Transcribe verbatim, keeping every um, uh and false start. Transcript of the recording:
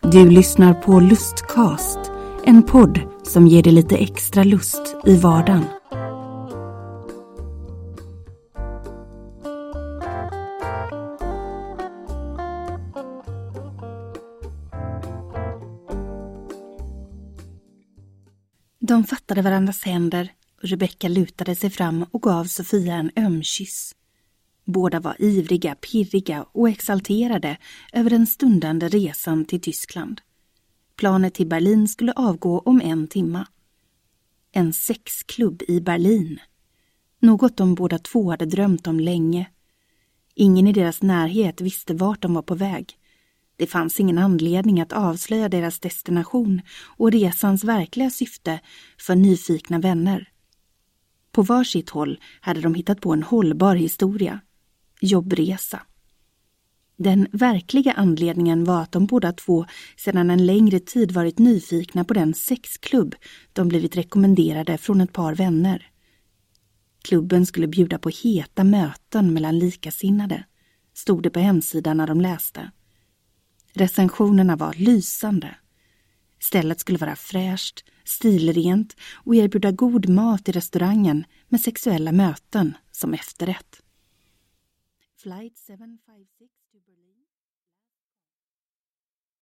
Du lyssnar på Lustcast, en podd som ger dig lite extra lust i vardagen. De fattade varandras händer och Rebecca lutade sig fram och gav Sofia en ömkyss. Båda var ivriga, pirriga och exalterade över den stundande resan till Tyskland. Planet till Berlin skulle avgå om en timma. En sexklubb i Berlin. Något de båda två hade drömt om länge. Ingen i deras närhet visste vart de var på väg. Det fanns ingen anledning att avslöja deras destination och resans verkliga syfte för nyfikna vänner. På var sitt håll hade de hittat på en hållbar historia. Jobbresa. Den verkliga anledningen var att de båda två sedan en längre tid varit nyfikna på den sexklubb de blivit rekommenderade från ett par vänner. Klubben skulle bjuda på heta möten mellan likasinnade, stod det på hemsidan när de läste. Recensionerna var lysande. Stället skulle vara fräscht, stilrent och erbjuda god mat i restaurangen med sexuella möten som efterrätt. Flight seven five six